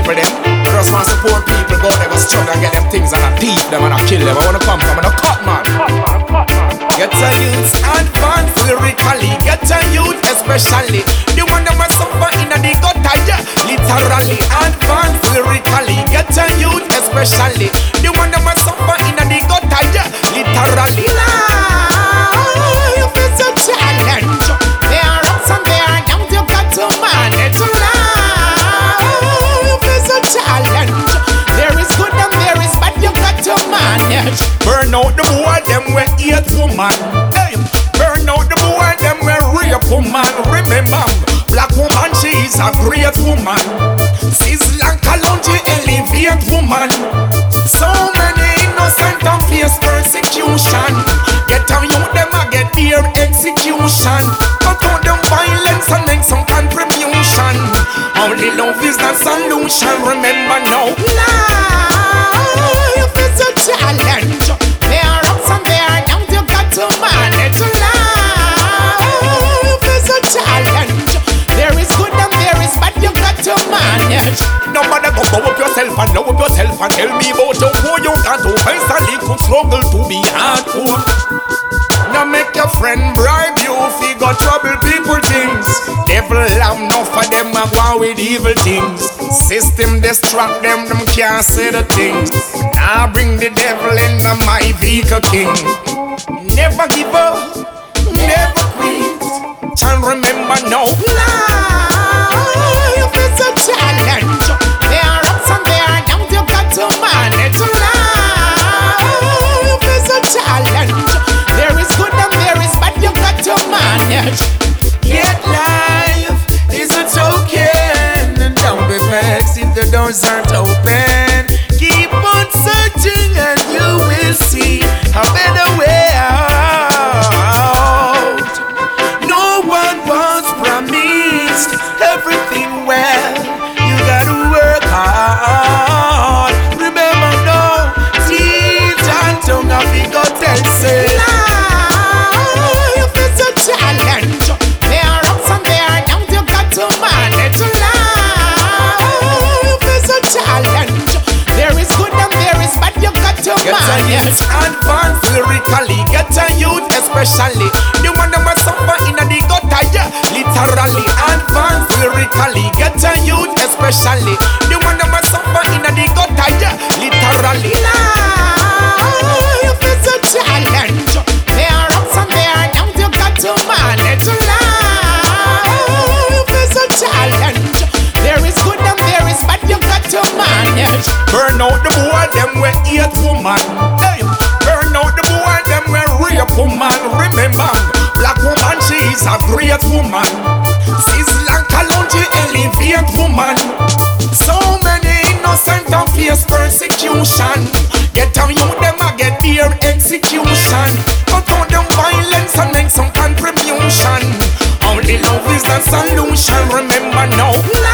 people them. I just want to support people, go there, go struggle and get them things and I thief them and I kill them. I wanna come from and I cut man. Get a youth advance lyrically, get a youth especially. The one that must suffer in the gutter, yeah. Literally advance lyrically, get a youth especially. The one that must suffer in the gutter, yeah. Literally. Life is a challenge. There are ups and there are downs, you got to manage. Life is a challenge. There is good and there is bad, you got to manage. Burn out the boy, them we hate woman. Hey, burn out the boy, them we rape woman. Remember, black woman, she is a great woman. Sizzle and Kalonji elevate woman. So many innocent and face persecution. Get on you, them a get their execution. Cut out them violence and make some contribution. Only love is the solution, remember now. Life is a challenge. There are ups and there are downs, you got to manage. Life is a challenge. There is good and there is bad, you got to manage. Nobody go up yourself and know up yourself and tell me about your who you got to face a little struggle to be hardcore. Now make your friend bribe you if he got trouble people things. Devil have enough of them a go with evil things. System distract them can't say the things. Now bring the devil in my vehicle king. Never give up, never quit. Can remember no. Life is a challenge. There are ups and there are downs, you got to manage. Life is a challenge. There is good and there is bad, you got to manage. Yet life is a token, and don't be vexed if the doors aren't open. Keep on searching and you will see a better way out. No one was promised everything well. You gotta work hard. Remember no, teach and tongue of it go tell say. Life is a challenge. There are ups and there are downs, you got to manage. Life is a challenge. There is good and there is bad, you got to manage. Advance lyrically, get a youth especially. The one that must suffer in the gutter, yeah. Literally advance lyrically, get a youth especially. The one that must suffer in the gutter, yeah. Literally. Life is a challenge. There are ups and there are downs, you got to manage. Life is a challenge. There is good and there is bad, you got to manage. Burn out the boy, them we hate woman. Hey, burn out the boy, them we rape woman. Remember, black woman, she is a great woman. Sizzle and Kalonji elevate woman. So many innocent and face persecution. Get on you, them a get their execution. Cut out them violence and make some contribution. Only love is the solution, remember now.